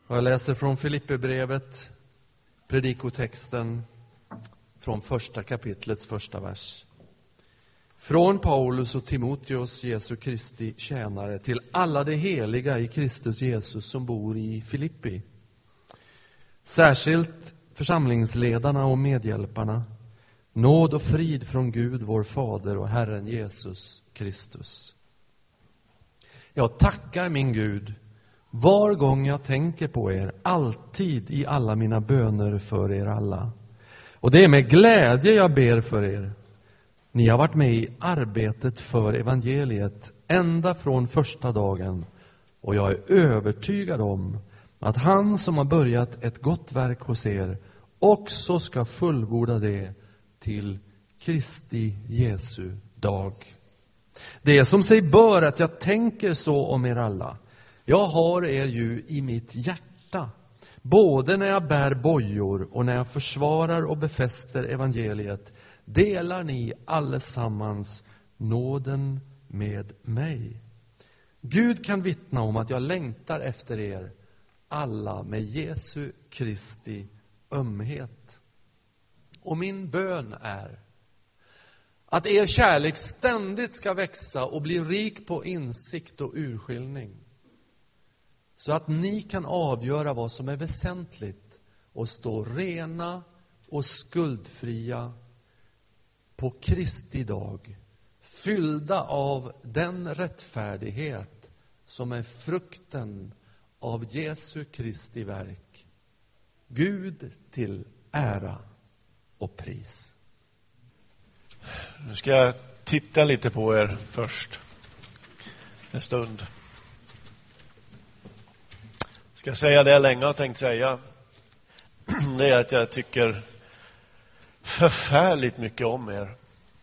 Och jag läser från Filipperbrevet, predikotexten från första kapitlets första vers. Från Paulus och Timoteus, Jesu Kristi tjänare, till alla de heliga i Kristus Jesus som bor i Filippi. Särskilt församlingsledarna och medhjälparna. Nåd och frid från Gud, vår Fader, och Herren Jesus Kristus. Jag tackar min Gud var gång jag tänker på er, alltid i alla mina böner för er alla. Och det är med glädje jag ber för er. Ni har varit med i arbetet för evangeliet ända från första dagen. Och jag är övertygad om att han som har börjat ett gott verk hos er också ska fullborda det till Kristi Jesu dag. Det är som sig bör att jag tänker så om er alla. Jag har er ju i mitt hjärta, både när jag bär bojor och när jag försvarar och befäster evangeliet. Delar ni allesammans nåden med mig. Gud kan vittna om att jag längtar efter er alla med Jesu Kristi ömhet. Och min bön är att er kärlek ständigt ska växa och bli rik på insikt och urskiljning. Så att ni kan avgöra vad som är väsentligt och stå rena och skuldfria på Kristi dag, fyllda av den rättfärdighet som är frukten av Jesu Kristi verk. Gud till ära och pris. Nu ska jag titta lite på er först en stund. Ska jag säga det jag länge har tänkt säga. Det är att jag tycker förfärligt mycket om er.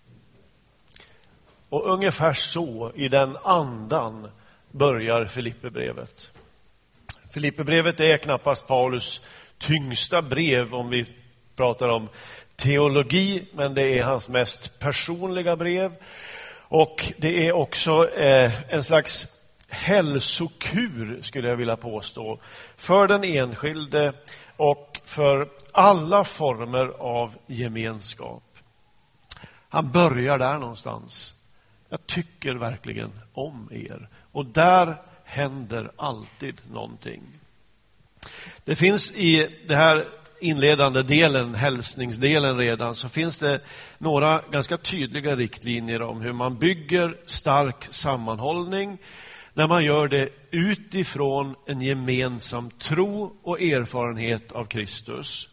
Och ungefär så, i den andan, börjar Filipperbrevet. Filipperbrevet är knappast Paulus tyngsta brev om vi pratar om teologi, men det är hans mest personliga brev. Och det är också en slags hälsokur, skulle jag vilja påstå, för den enskilde och för alla former av gemenskap. Han börjar där någonstans. Jag tycker verkligen om er. Och där händer alltid någonting. Det finns i det här inledande delen, hälsningsdelen redan, så finns det några ganska tydliga riktlinjer om hur man bygger stark sammanhållning när man gör det utifrån en gemensam tro och erfarenhet av Kristus.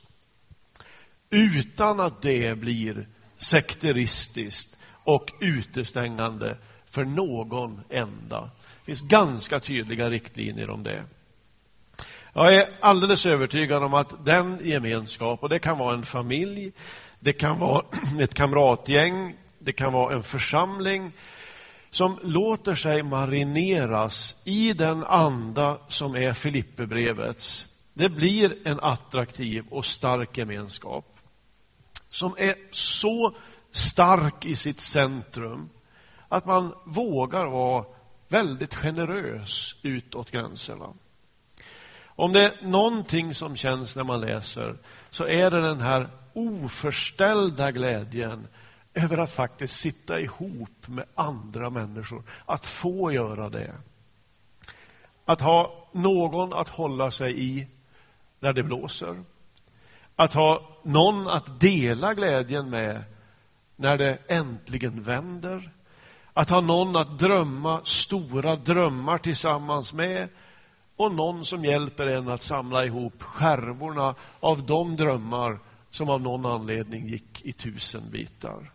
Utan att det blir sekteristiskt och utestängande för någon enda. Det finns ganska tydliga riktlinjer om det. Jag är alldeles övertygad om att den gemenskap, och det kan vara en familj, det kan vara ett kamratgäng, det kan vara en församling som låter sig marineras i den anda som är Filipperbrevets. Det blir en attraktiv och stark gemenskap som är så stark i sitt centrum att man vågar vara väldigt generös utåt gränserna. Om det är någonting som känns när man läser, så är det den här oförställda glädjen över att faktiskt sitta ihop med andra människor. Att få göra det. Att ha någon att hålla sig i när det blåser. Att ha någon att dela glädjen med när det äntligen vänder. Att ha någon att drömma stora drömmar tillsammans med. Och någon som hjälper en att samla ihop skärvorna av de drömmar som av någon anledning gick i 1000 bitar.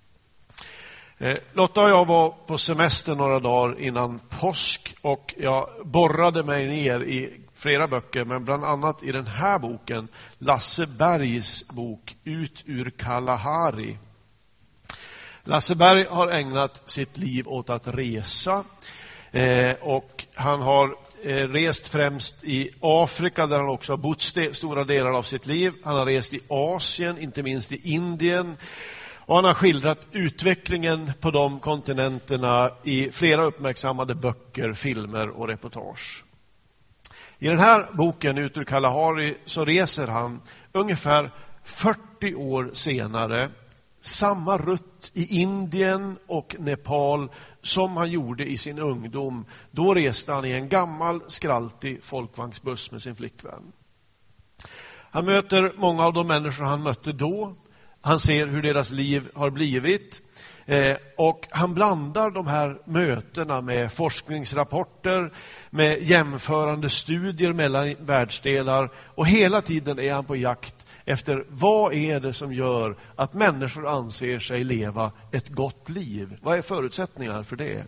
Lotta och jag var på semester några dagar innan påsk och jag borrade mig ner i flera böcker, men bland annat i den här boken, Lasse Bergs bok Ut ur Kalahari. Lasse Berg har ägnat sitt liv åt att resa och han har rest främst i Afrika där han också har bott stora delar av sitt liv. Han har rest i Asien, inte minst i Indien. Och han har skildrat utvecklingen på de kontinenterna i flera uppmärksammade böcker, filmer och reportage. I den här boken, Ut ur Kalahari, så reser han ungefär 40 år senare samma rutt i Indien och Nepal som han gjorde i sin ungdom. Då reste han i en gammal skraltig folkvagnsbuss med sin flickvän. Han möter många av de människor han mötte då. Han ser hur deras liv har blivit. Och han blandar de här mötena med forskningsrapporter, med jämförande studier mellan världsdelar. Och hela tiden är han på jakt efter vad är det som gör att människor anser sig leva ett gott liv. Vad är förutsättningar för det?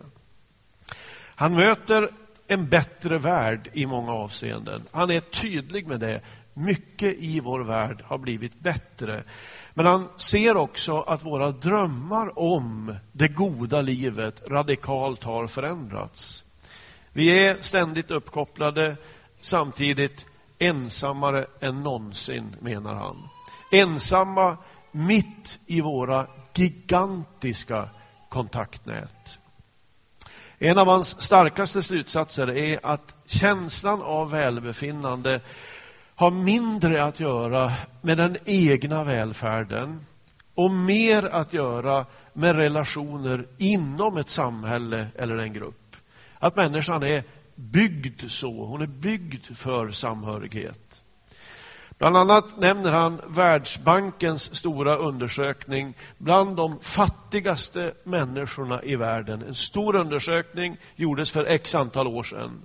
Han möter en bättre värld i många avseenden. Han är tydlig med det. Mycket i vår värld har blivit bättre. Men han ser också att våra drömmar om det goda livet radikalt har förändrats. Vi är ständigt uppkopplade, samtidigt ensammare än någonsin, menar han. Ensamma mitt i våra gigantiska kontaktnät. En av hans starkaste slutsatser är att känslan av välbefinnande har mindre att göra med den egna välfärden och mer att göra med relationer inom ett samhälle eller en grupp. Att människan är byggd så, hon är byggd för samhörighet. Bland annat nämner han Världsbankens stora undersökning bland de fattigaste människorna i världen. En stor undersökning gjordes för x antal år sedan.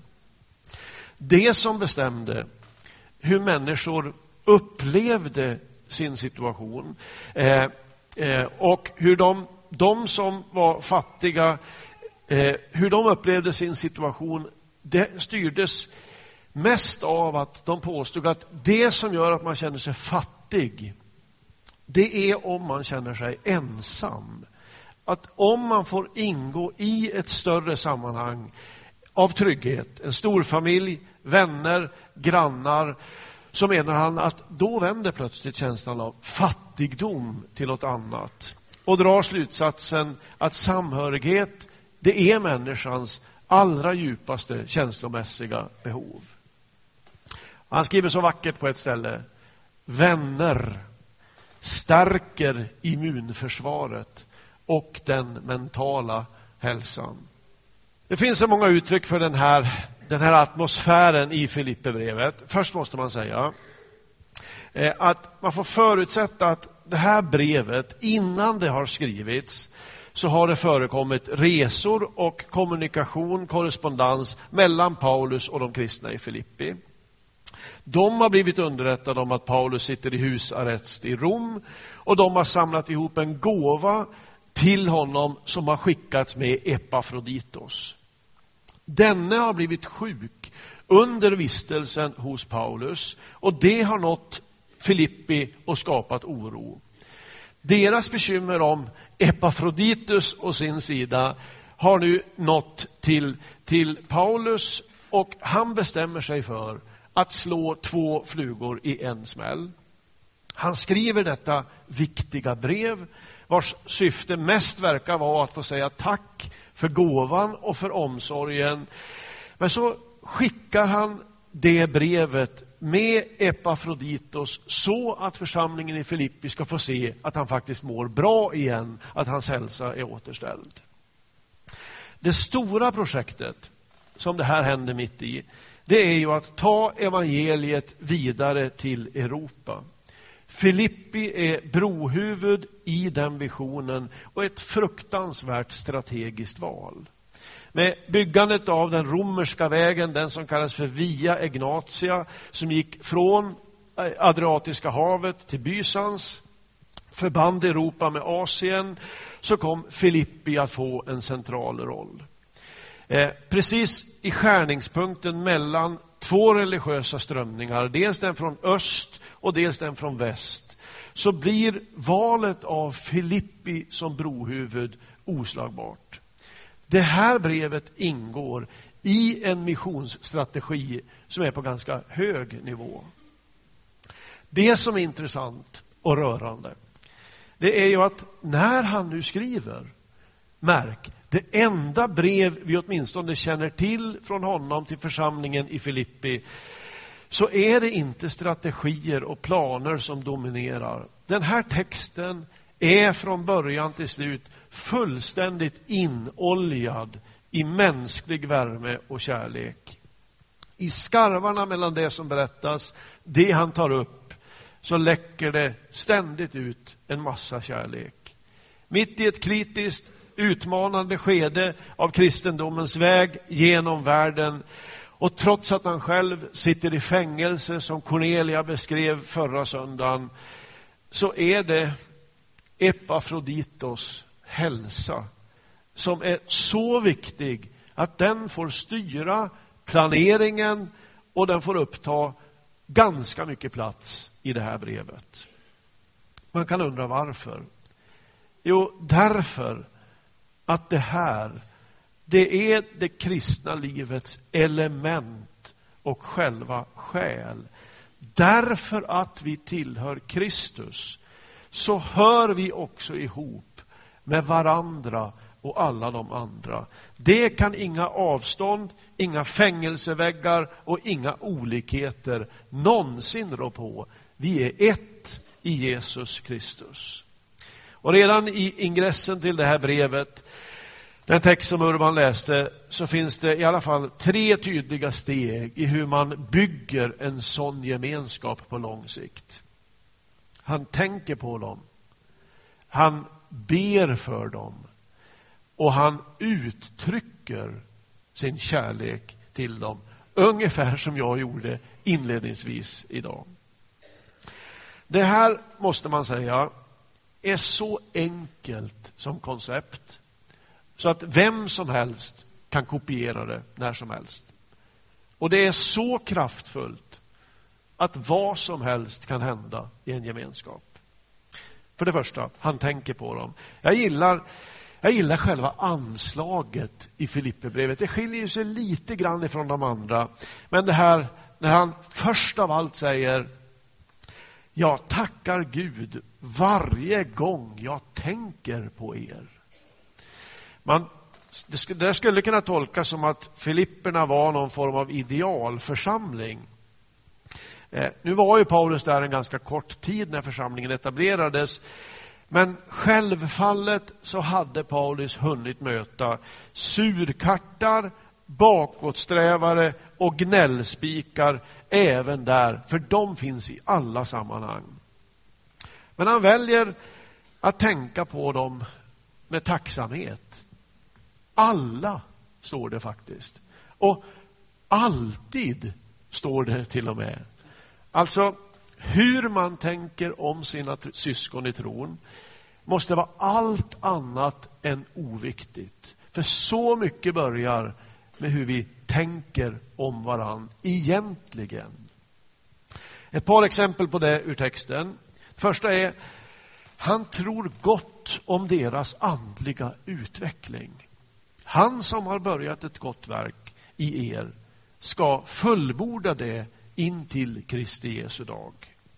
Det som bestämde hur människor upplevde sin situation och hur de som var fattiga, hur de upplevde sin situation, det styrdes mest av att de påstod att det som gör att man känner sig fattig, det är om man känner sig ensam. Att om man får ingå i ett större sammanhang av trygghet, en stor familj, vänner, grannar, så menar han att då vänder plötsligt känslan av fattigdom till något annat. Och drar slutsatsen att samhörighet, det är människans allra djupaste känslomässiga behov. Han skriver så vackert på ett ställe: vänner stärker immunförsvaret och den mentala hälsan. Det finns så många uttryck för den här atmosfären i Filipperbrevet. Först måste man säga att man får förutsätta att det här brevet, innan det har skrivits, så har det förekommit resor och kommunikation, korrespondens mellan Paulus och de kristna i Filippi. De har blivit underrättade om att Paulus sitter i husarrest i Rom, och de har samlat ihop en gåva till honom som har skickats med Epafroditos. Denne har blivit sjuk under vistelsen hos Paulus, och det har nått Filippi och skapat oro. Deras bekymmer om Epafroditus och sin sida har nu nått till Paulus, och han bestämmer sig för att slå 2 flugor i en smäll. Han skriver detta viktiga brev, vars syfte mest verkar vara att få säga tack för gåvan och för omsorgen. Men så skickar han det brevet med Epafroditos så att församlingen i Filippi ska få se att han faktiskt mår bra igen, att hans hälsa är återställd. Det stora projektet som det här händer mitt i, det är ju att ta evangeliet vidare till Europa. Filippi är brohuvud i den visionen och ett fruktansvärt strategiskt val. Med byggandet av den romerska vägen, den som kallas för Via Egnatia, som gick från Adriatiska havet till Bysans, förband Europa med Asien, så kom Filippi att få en central roll. Precis i skärningspunkten mellan 2 religiösa strömningar, dels den från öst och dels den från väst, så blir valet av Filippi som brohuvud oslagbart. Det här brevet ingår i en missionsstrategi som är på ganska hög nivå. Det som är intressant och rörande, det är ju att när han nu skriver, märk, det enda brev vi åtminstone känner till från honom till församlingen i Filippi, så är det inte strategier och planer som dominerar. Den här texten är från början till slut fullständigt inoljad i mänsklig värme och kärlek. I skarvarna mellan det som berättas, det han tar upp, så läcker det ständigt ut en massa kärlek. Mitt i ett kritiskt, utmanande skede av kristendomens väg genom världen, och trots att han själv sitter i fängelse som Cornelia beskrev förra söndagen, så är det Epafroditos hälsa som är så viktig att den får styra planeringen och den får uppta ganska mycket plats i det här brevet. Man kan undra varför. Jo, därför att det är det kristna livets element och själva själ. Därför att vi tillhör Kristus så hör vi också ihop med varandra och alla de andra. Det kan inga avstånd, inga fängelseväggar och inga olikheter någonsin rå på. Vi är ett i Jesus Kristus. Och redan i ingressen till det här brevet, den text som Urban läste, så finns det i alla fall 3 tydliga steg i hur man bygger en sån gemenskap på lång sikt. Han tänker på dem, han ber för dem och han uttrycker sin kärlek till dem. Ungefär som jag gjorde inledningsvis idag. Det här måste man säga är så enkelt som koncept så att vem som helst kan kopiera det när som helst. Och det är så kraftfullt att vad som helst kan hända i en gemenskap. För det första, han tänker på dem. Jag gillar själva anslaget i Filipperbrevet. Det skiljer sig lite grann ifrån de andra. Men det här, när han först av allt säger: jag tackar Gud varje gång jag tänker på er. Det skulle kunna tolkas som att Filipperna var någon form av idealförsamling. Nu var ju Paulus där en ganska kort tid när församlingen etablerades. Men självfallet så hade Paulus hunnit möta surkartar, bakåtsträvare och gnällspikar även där. För de finns i alla sammanhang. Men han väljer att tänka på dem med tacksamhet. Alla, står det faktiskt. Och alltid, står det till och med. Alltså, hur man tänker om sina syskon i tron måste vara allt annat än oviktigt. För så mycket börjar med hur vi tänker om varann egentligen. Ett par exempel på det ur texten. Första är: han tror gott om deras andliga utveckling. Han som har börjat ett gott verk i er ska fullborda det in till Kristi Jesu dag.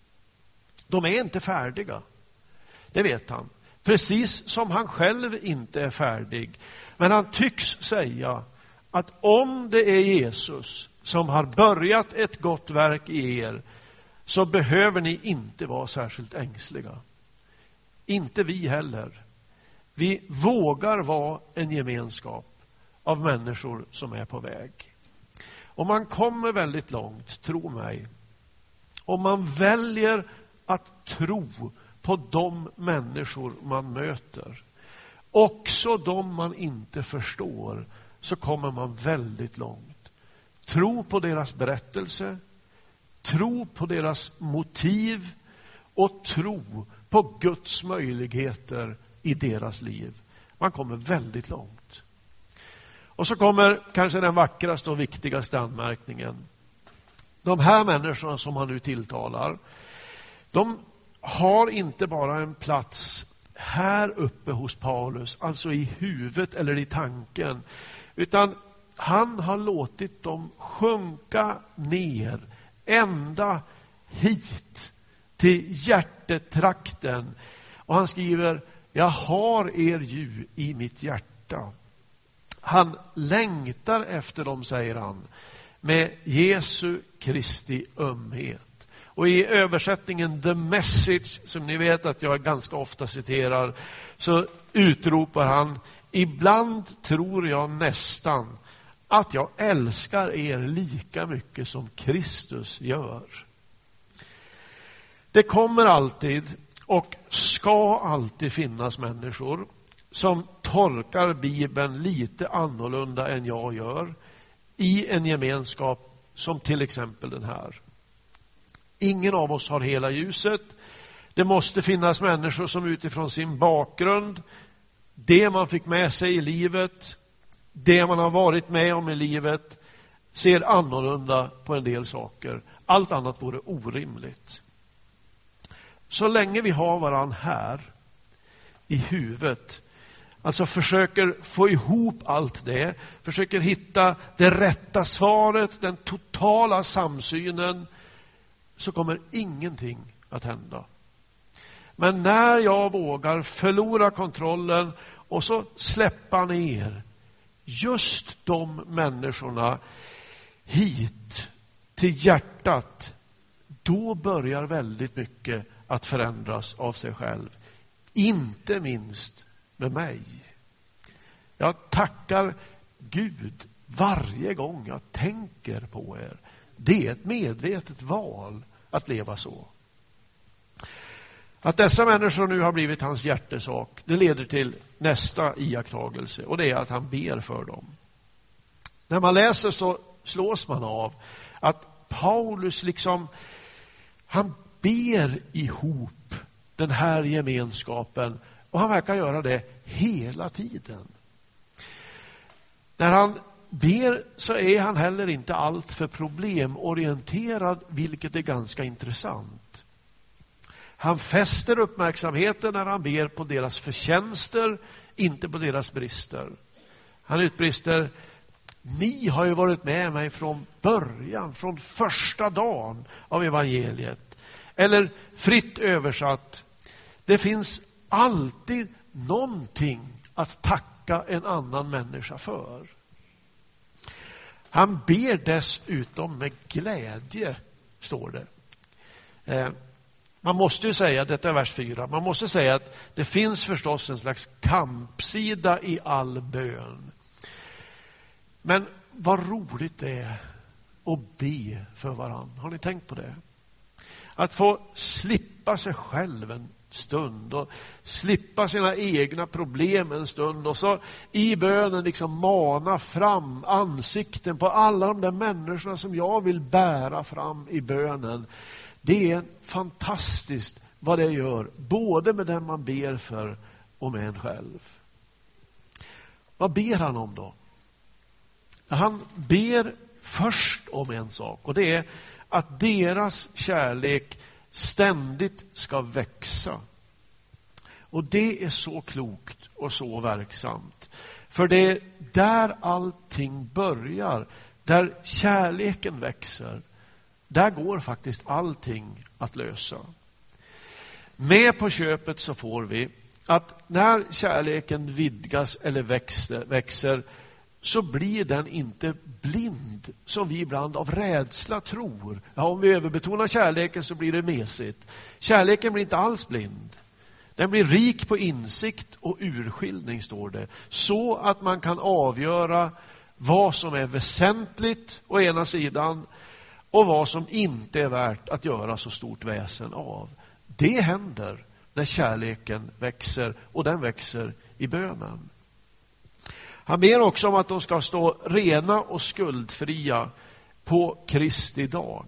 De är inte färdiga. Det vet han. Precis som han själv inte är färdig. Men han tycks säga att om det är Jesus som har börjat ett gott verk i er, så behöver ni inte vara särskilt ängsliga. Inte vi heller. Vi vågar vara en gemenskap av människor som är på väg. Och man kommer väldigt långt, tro mig, om man väljer att tro på de människor man möter. Också de man inte förstår, så kommer man väldigt långt. Tro på deras berättelse, tro på deras motiv och tro på Guds möjligheter i deras liv. Man kommer väldigt långt. Och så kommer kanske den vackraste och viktigaste anmärkningen. De här människorna som han nu tilltalar, de har inte bara en plats här uppe hos Paulus, alltså i huvudet eller i tanken, utan han har låtit dem sjunka ner ända hit till hjärtetrakten. Och han skriver: jag har er ju i mitt hjärta. Han längtar efter dem, säger han. med Jesu Kristi ömhet. Och i översättningen The Message, som ni vet att jag ganska ofta citerar, så utropar han: ibland tror jag nästan att jag älskar er lika mycket som Kristus gör. Det kommer alltid och ska alltid finnas människor som tolkar Bibeln lite annorlunda än jag gör i en gemenskap som till exempel den här. Ingen av oss har hela ljuset. Det måste finnas människor som utifrån sin bakgrund, det man fick med sig i livet, det man har varit med om i livet, ser annorlunda på en del saker. Allt annat vore orimligt. Så länge vi har varann här i huvudet, alltså försöker få ihop allt det, försöker hitta det rätta svaret, den totala samsynen, så kommer ingenting att hända. Men när jag vågar förlora kontrollen och så släppa ner just de människorna hit till hjärtat, då börjar väldigt mycket att förändras av sig själv. Inte minst med mig. Jag tackar Gud varje gång jag tänker på er. Det är ett medvetet val att leva så. Att dessa människor nu har blivit hans hjärtesak, det leder till nästa iakttagelse, och det är att han ber för dem. När man läser så slås man av att Paulus han ber ihop den här gemenskapen, och han verkar göra det hela tiden. När han ber så är han heller inte allt för problemorienterad, vilket är ganska intressant. Han fäster uppmärksamheten när han ber på deras förtjänster, inte på deras brister. Han utbrister: ni har ju varit med mig från början, från första dagen av evangeliet. Eller fritt översatt: det finns alltid någonting att tacka en annan människa för. Han ber dessutom med glädje, står det. Man måste ju säga, detta är vers 4, man måste säga att det finns förstås en slags kampsida i all bön. Men vad roligt det är att be för varann. Har ni tänkt på det? Att få slippa sig själv en stund och slippa sina egna problem en stund, och så i bönen mana fram ansikten på alla de där människorna som jag vill bära fram i bönen. Det är fantastiskt vad det gör, både med den man ber för och med en själv. Vad ber han om då? Han ber först om en sak, och det är att deras kärlek ständigt ska växa. Och det är så klokt och så verksamt. För det är där allting börjar. Där kärleken växer, där går faktiskt allting att lösa. Med på köpet så får vi att när kärleken vidgas eller växer så blir den inte blind, som vi ibland av rädsla tror. Ja, om vi överbetonar kärleken så blir det mesigt. Kärleken blir inte alls blind. Den blir rik på insikt och urskiljning, står det. Så att man kan avgöra vad som är väsentligt å ena sidan och vad som inte är värt att göra så stort väsen av. Det händer när kärleken växer, och den växer i bönen. Han ber också om att de ska stå rena och skuldfria på Kristi dag.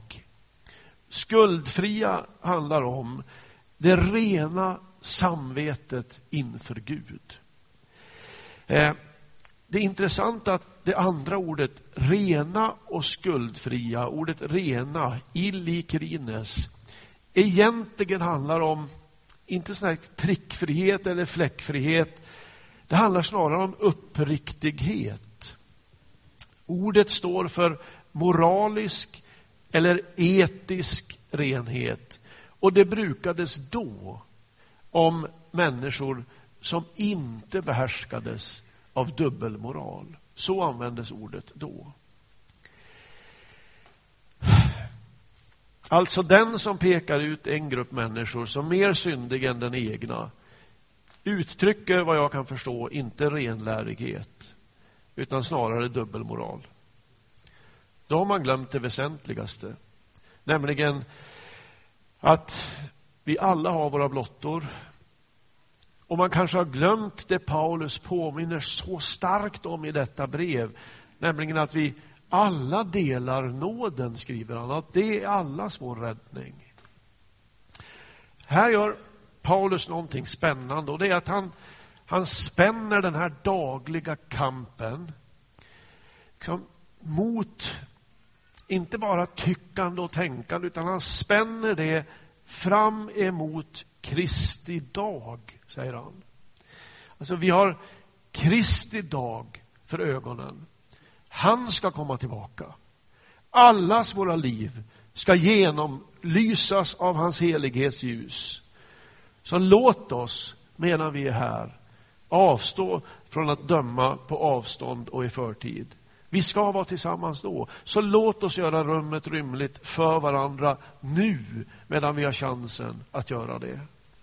Skuldfria handlar om det rena samvetet inför Gud. Det är intressant att det andra ordet, rena och skuldfria, ordet rena, illikrines, egentligen handlar om inte sån här prickfrihet eller fläckfrihet. Det handlar snarare om uppriktighet. Ordet står för moralisk eller etisk renhet. Och det brukades då om människor som inte behärskades av dubbelmoral. Så användes ordet då. Alltså den som pekar ut en grupp människor som mer syndig än den egna uttrycker, vad jag kan förstå, inte renlärighet utan snarare dubbelmoral. Då har man glömt det väsentligaste, nämligen att vi alla har våra blottor. Och man kanske har glömt det Paulus påminner så starkt om i detta brev, nämligen att vi alla delar nåden, skriver han, att det är allas vår räddning. Här gör Paulus någonting spännande, och det är att han spänner den här dagliga kampen liksom mot inte bara tyckande och tänkande, utan han spänner det fram emot Kristi dag, säger han. Alltså vi har Kristi dag för ögonen. Han ska komma tillbaka. Allas våra liv ska genomlysas av hans helighetsljus. Så låt oss, medan vi är här, avstå från att döma på avstånd och i förtid. Vi ska vara tillsammans då. Så låt oss göra rummet rymligt för varandra nu, medan vi har chansen att göra det.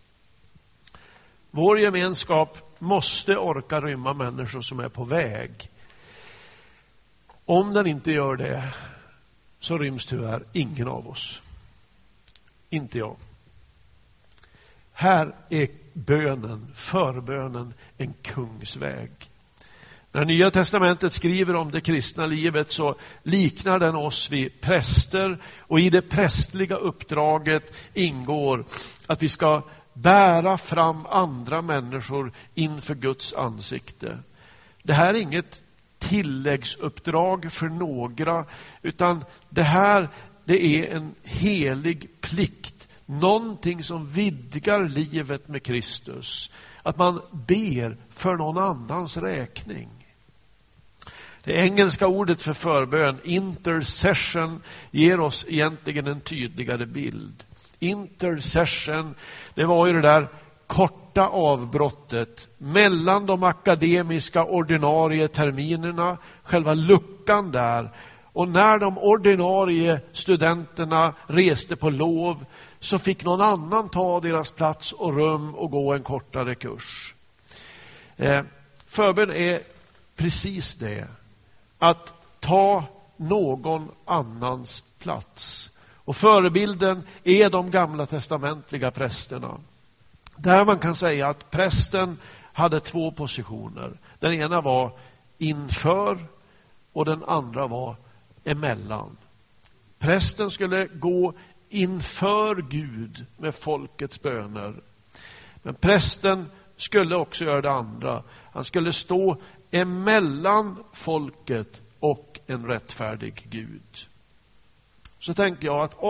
Vår gemenskap måste orka rymma människor som är på väg. Om den inte gör det, så ryms tyvärr ingen av oss. Inte jag. Här är förbönen, en kungsväg. När Nya testamentet skriver om det kristna livet så liknar den oss vid präster, och i det prästliga uppdraget ingår att vi ska bära fram andra människor inför Guds ansikte. Det här är inget tilläggsuppdrag för några, utan det är en helig plikt, någonting som vidgar livet med Kristus, att man ber för någon annans räkning. Det engelska ordet för förbön, intercession, ger oss egentligen en tydligare bild. Intercession, det var ju det där korta avbrottet mellan de akademiska ordinarie terminerna, själva luckan där. Och när de ordinarie studenterna reste på lov så fick någon annan ta deras plats och rum och gå en kortare kurs. Förbön är precis det. Att ta någon annans plats. Och förebilden är de gamla testamentliga prästerna. Där man kan säga att prästen hade två positioner. Den ena var inför och den andra var emellan. Prästen skulle gå inför Gud med folkets böner. Men prästen skulle också göra det andra. Han skulle stå emellan folket och en rättfärdig Gud. Så tänker jag att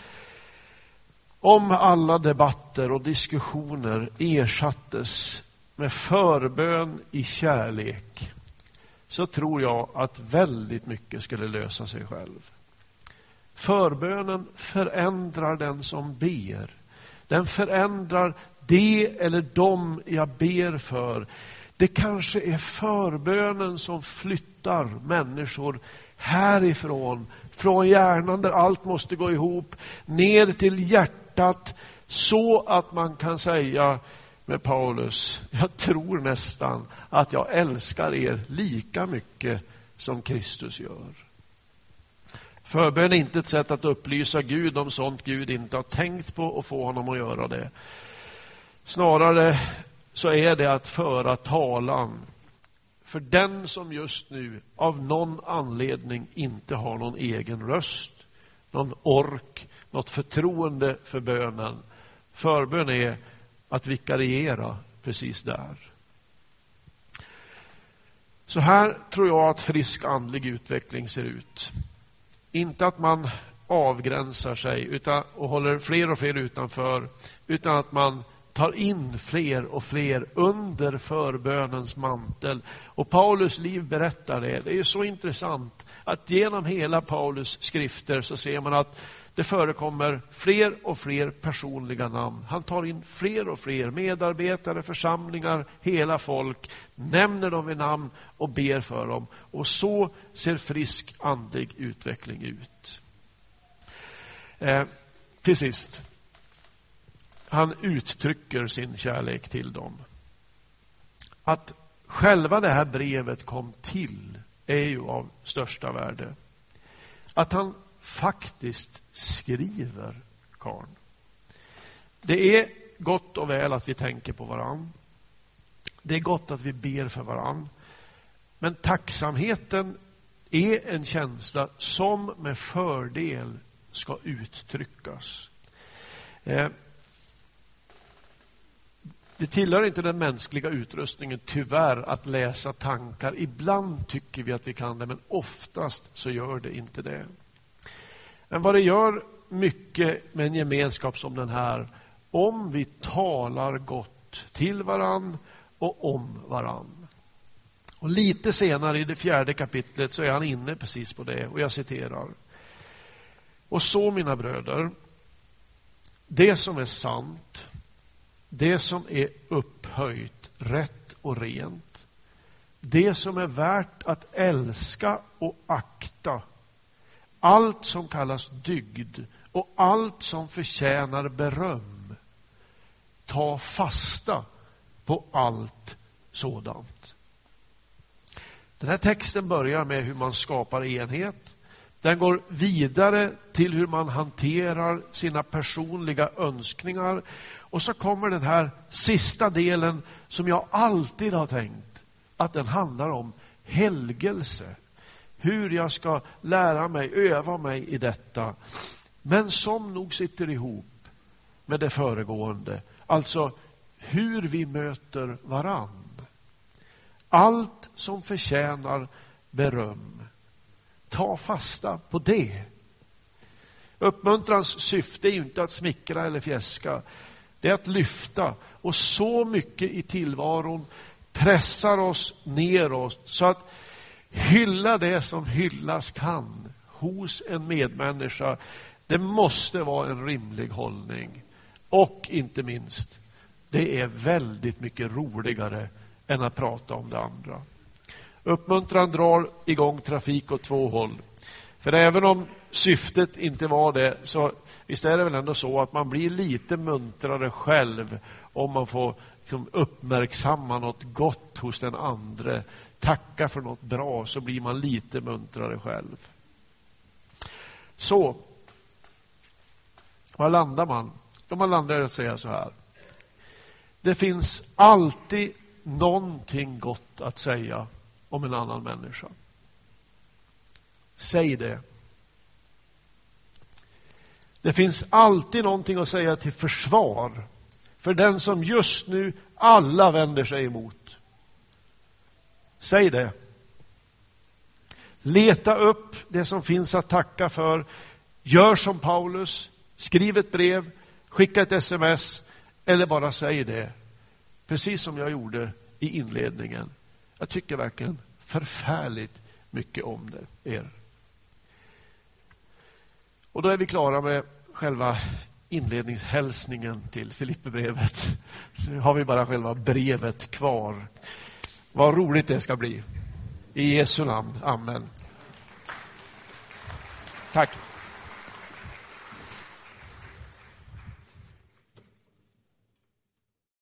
om alla debatter och diskussioner ersattes med förbön i kärlek, så tror jag att väldigt mycket skulle lösa sig själv. Förbönen förändrar den som ber. Den förändrar det eller de jag ber för. Det kanske är förbönen som flyttar människor härifrån, från hjärnan där allt måste gå ihop, ner till hjärtat, så att man kan säga med Paulus, jag tror nästan att jag älskar er lika mycket som Kristus gör. Förbön är inte ett sätt att upplysa Gud om sånt Gud inte har tänkt på och få honom att göra det. Snarare så är det att föra talan för den som just nu av någon anledning inte har någon egen röst, någon ork, något förtroende för bönen. Förbön är att vikariera precis där. Så här tror jag att frisk andlig utveckling ser ut. Inte att man avgränsar sig och håller fler och fler utanför, utan att man tar in fler och fler under förbönens mantel. Och Paulus liv berättar det. Det är ju så intressant att genom hela Paulus skrifter så ser man att det förekommer fler och fler personliga namn. Han tar in fler och fler medarbetare, församlingar, hela folk, nämner dem vid namn och ber för dem. Och så ser frisk andlig utveckling ut. till sist. Han uttrycker sin kärlek till dem. Att själva det här brevet kom till är ju av största värde. Att han faktiskt skriver karln. Det är gott och väl att vi tänker på varann. Det är gott att vi ber för varann. Men tacksamheten är en känsla som med fördel ska uttryckas. Det tillhör inte den mänskliga utrustningen tyvärr att läsa tankar. Ibland tycker vi att vi kan det, men oftast så gör det inte det. Men vad det gör mycket med en gemenskap som den här, om vi talar gott till varann och om varann. Och lite senare i det 4:e kapitlet så är han inne precis på det, och jag citerar. Och så, mina bröder, det som är sant, det som är upphöjt, rätt och rent, det som är värt att älska och akta, allt som kallas dygd och allt som förtjänar beröm, ta fasta på allt sådant. Den här texten börjar med hur man skapar enhet. Den går vidare till hur man hanterar sina personliga önskningar. Och så kommer den här sista delen som jag alltid har tänkt att den handlar om helgelse. Hur jag ska lära mig, öva mig i detta. Men som nog sitter ihop med det föregående. Alltså hur vi möter varann. Allt som förtjänar beröm. Ta fasta på det. Uppmuntrans syfte är ju inte att smickra eller fjäska. Det är att lyfta. Och så mycket i tillvaron pressar oss neråt så att hylla det som hyllas kan hos en medmänniska. Det måste vara en rimlig hållning. Och inte minst, det är väldigt mycket roligare än att prata om det andra. Uppmuntran drar igång trafik åt två håll. För även om syftet inte var det, så visst är det väl ändå så att man blir lite muntrare själv om man får liksom uppmärksamma något gott hos den andra, tacka för något bra, så blir man lite muntrare själv. Så, var landar man? Man landar att säga så här. Det finns alltid någonting gott att säga om en annan människa. Säg det. Det finns alltid någonting att säga till försvar för den som just nu alla vänder sig emot. Säg det. Leta upp det som finns att tacka för. Gör som Paulus. Skriv ett brev. Skicka ett sms. Eller bara säg det. Precis som jag gjorde i inledningen. Jag tycker verkligen förfärligt mycket om det, er. Och då är vi klara med själva inledningshälsningen till Filipperbrevet. Nu har vi bara själva brevet kvar. Vad roligt det ska bli. I Jesu namn. Amen. Tack.